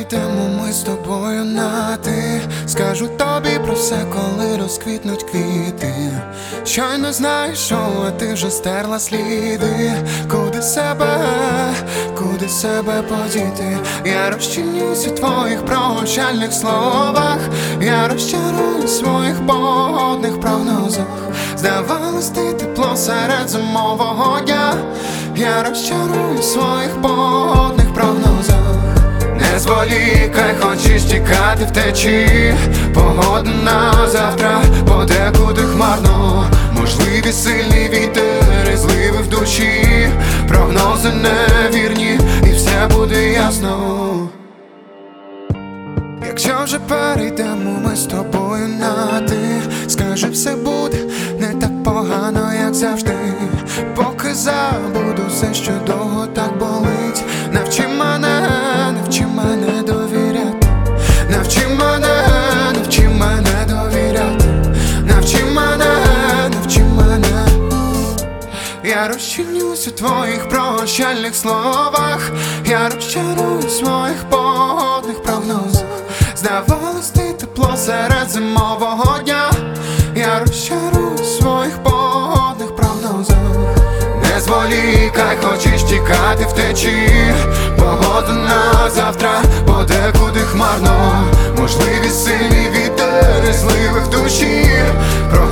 перейдемо ми з тобою на ти. Скажу тобі про все, коли розквітнуть квіти. Щойно знаєш, що ти вже стерла сліди. Куди себе подіти? Я розчинюсь у твоїх прощальних словах. Я розчарую в своїх погодних прогнозах. Здавалось, ти тепло серед зимового дня. Я розчарую в своїх погодних прогнозах. Не зволікай, хочеш тікати втечі. Погода на завтра подекуди хмарно. Можливі сильні вітер і зливи в душі. Прогнози невірні і все буде ясно. Якщо вже перейдемо ми з тобою на ти, скажи, все буде не так погано, як завжди. Поки забуду все, що довго так болить. Навчи мене довіряти. Навчи мене довіряти. Навчи мене. Я розчинюсь у твоїх прощальних словах. Я розчарую в своїх погодних прогнозах. Здавалось, ти тепло серед зимового дня. Я розчарую в своїх погодних прогнозах. Не зволікай, хочеш тікати втечі. Погода на завтра подекуди хмарно. Можливі сильні вітер і зливи в душі.